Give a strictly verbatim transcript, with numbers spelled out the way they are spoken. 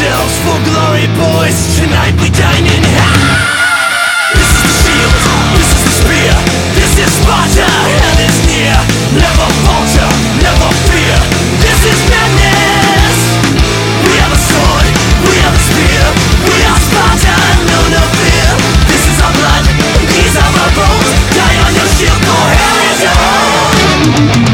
ourselves for glory, boys. Tonight we dine in hell. This is the shield, this is the spear, this is Sparta, hell is near. Never falter, never fear. This is madness. We have a sword, we have a spear. We are Sparta, no, no fear. This is our blood, these are our bones. Die on your shield, for hell is your home.